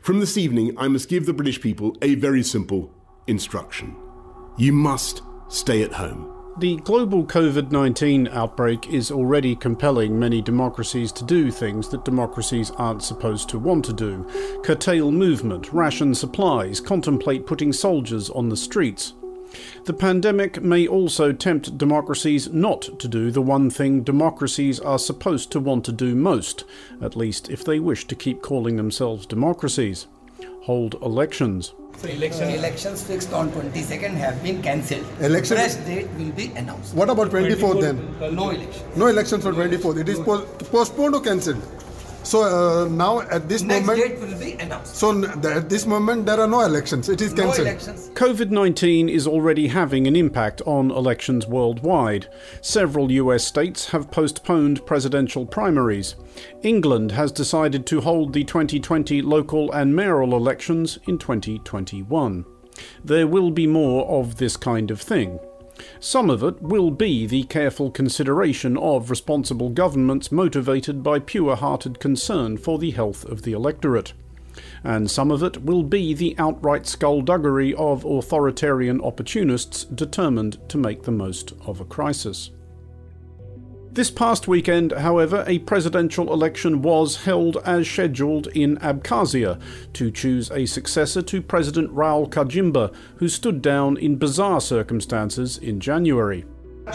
From this evening, I must give the British people a very simple instruction. You must stay at home. The global COVID-19 outbreak is already compelling many democracies to do things that democracies aren't supposed to want to do. Curtail movement, ration supplies, contemplate putting soldiers on the streets. The pandemic may also tempt democracies not to do the one thing democracies are supposed to want to do most, at least if they wish to keep calling themselves democracies. Hold elections. So elections fixed on 22nd have been cancelled. Election Fresh date will be announced. What about 24th then? No election. No election for 24th. It is postponed or cancelled. So now at this Next moment, date will be announced. so at this moment there are no elections. It is No cancelled. elections. COVID-19 is already having an impact on elections worldwide. Several US states have postponed presidential primaries. England has decided to hold the 2020 local and mayoral elections in 2021. There will be more of this kind of thing. Some of it will be the careful consideration of responsible governments motivated by pure-hearted concern for the health of the electorate. And some of it will be the outright skullduggery of authoritarian opportunists determined to make the most of a crisis. This past weekend, however, a presidential election was held as scheduled in Abkhazia to choose a successor to President Raul Kajimba, who stood down in bizarre circumstances in January.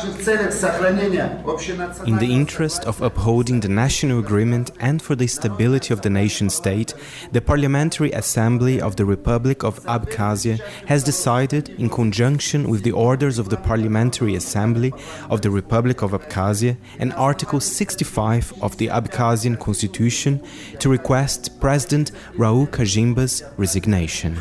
In the interest of upholding the national agreement and for the stability of the nation-state, the Parliamentary Assembly of the Republic of Abkhazia has decided, in conjunction with the orders of the Parliamentary Assembly of the Republic of Abkhazia and Article 65 of the Abkhazian Constitution, to request President Raul Kajimba's resignation.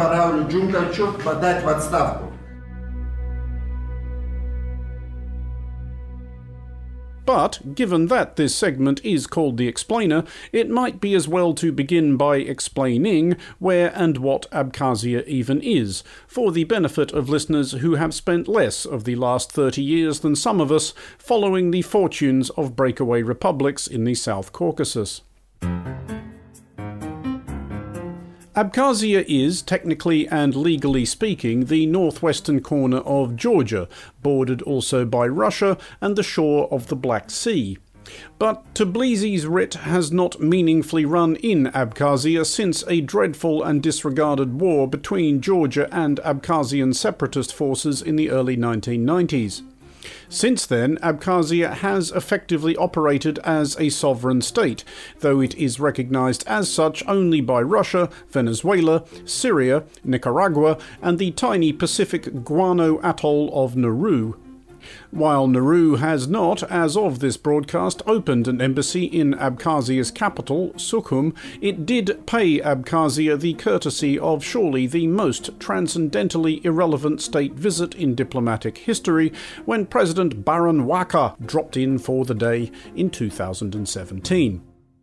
But, given that this segment is called The Explainer, it might be as well to begin by explaining where and what Abkhazia even is, for the benefit of listeners who have spent less of the last 30 years than some of us following the fortunes of breakaway republics in the South Caucasus. Abkhazia is, technically and legally speaking, the northwestern corner of Georgia, bordered also by Russia and the shore of the Black Sea. But Tbilisi's writ has not meaningfully run in Abkhazia since a dreadful and disregarded war between Georgia and Abkhazian separatist forces in the early 1990s. Since then, Abkhazia has effectively operated as a sovereign state, though it is recognized as such only by Russia, Venezuela, Syria, Nicaragua, and the tiny Pacific guano atoll of Nauru. While Nauru has not, as of this broadcast, opened an embassy in Abkhazia's capital, Sukhum, it did pay Abkhazia the courtesy of surely the most transcendentally irrelevant state visit in diplomatic history when President Baron Waka dropped in for the day in 2017.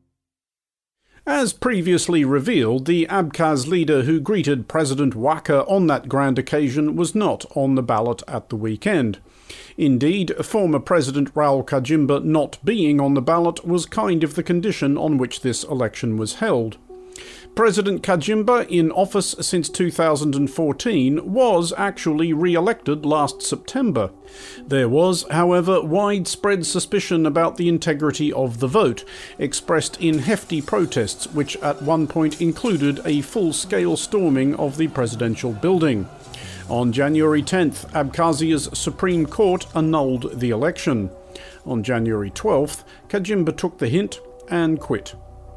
As previously revealed, the Abkhaz leader who greeted President Waka on that grand occasion was not on the ballot at the weekend. Indeed, former President Raul Kajimba not being on the ballot was kind of the condition on which this election was held. President Kajimba, in office since 2014, was actually re-elected last September. There was, however, widespread suspicion about the integrity of the vote, expressed in hefty protests which at one point included a full-scale storming of the presidential building. On January 10th, Abkhazia's Supreme Court annulled the election. On January 12th, Kajimba took the hint and quit.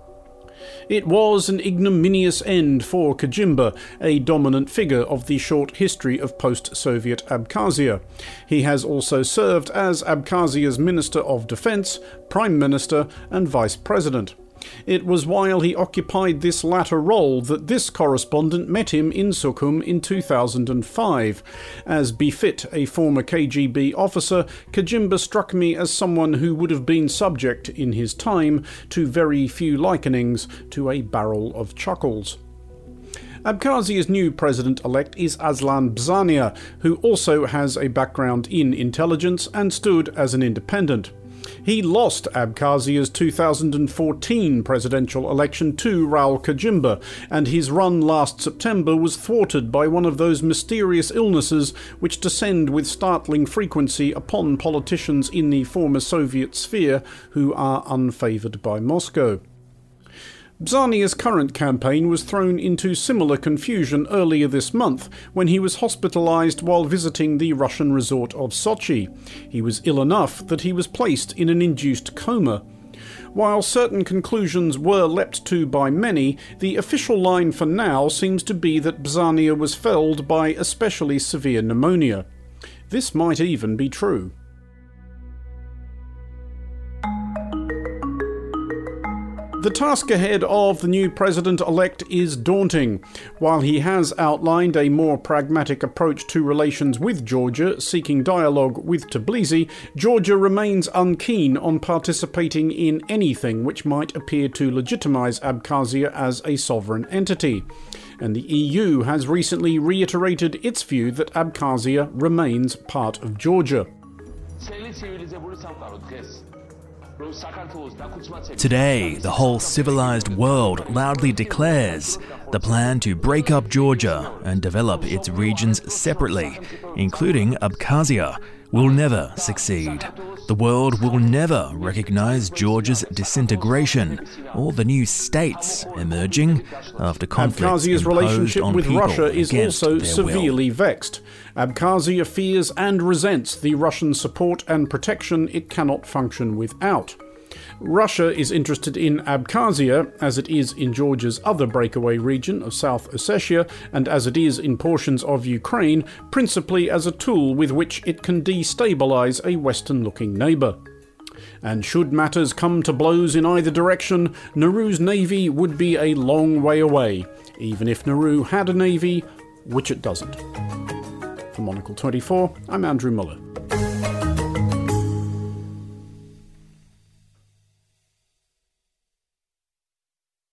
It was an ignominious end for Kajimba, a dominant figure of the short history of post-Soviet Abkhazia. He has also served as Abkhazia's Minister of Defense, Prime Minister, and Vice President. It was while he occupied this latter role that this correspondent met him in Sukhum in 2005. As befit a former KGB officer, Kajimba struck me as someone who would have been subject, in his time, to very few likenings to a barrel of chuckles. Abkhazia's new president-elect is Aslan Bzania, who also has a background in intelligence and stood as an independent. He lost Abkhazia's 2014 presidential election to Raul Kajimba, and his run last September was thwarted by one of those mysterious illnesses which descend with startling frequency upon politicians in the former Soviet sphere who are unfavoured by Moscow. Bzania's current campaign was thrown into similar confusion earlier this month when he was hospitalised while visiting the Russian resort of Sochi. He was ill enough that he was placed in an induced coma. While certain conclusions were leapt to by many, the official line for now seems to be that Bzania was felled by especially severe pneumonia. This might even be true. The task ahead of the new president-elect is daunting. While he has outlined a more pragmatic approach to relations with Georgia, seeking dialogue with Tbilisi, Georgia remains unkeen on participating in anything which might appear to legitimize Abkhazia as a sovereign entity. And the EU has recently reiterated its view that Abkhazia remains part of Georgia. Today, the whole civilized world loudly declares the plan to break up Georgia and develop its regions separately, including Abkhazia, will never succeed. The world will never recognize Georgia's disintegration or the new states emerging after conflicts Abkhazia's relationship on with people Russia is also their severely will. vexed. Abkhazia fears and resents the Russian support and protection it cannot function without. Russia is interested in Abkhazia, as it is in Georgia's other breakaway region of South Ossetia, and as it is in portions of Ukraine, principally as a tool with which it can destabilise a Western-looking neighbour. And should matters come to blows in either direction, Nauru's navy would be a long way away, even if Nauru had a navy, which it doesn't. For Monocle 24, I'm Andrew Muller.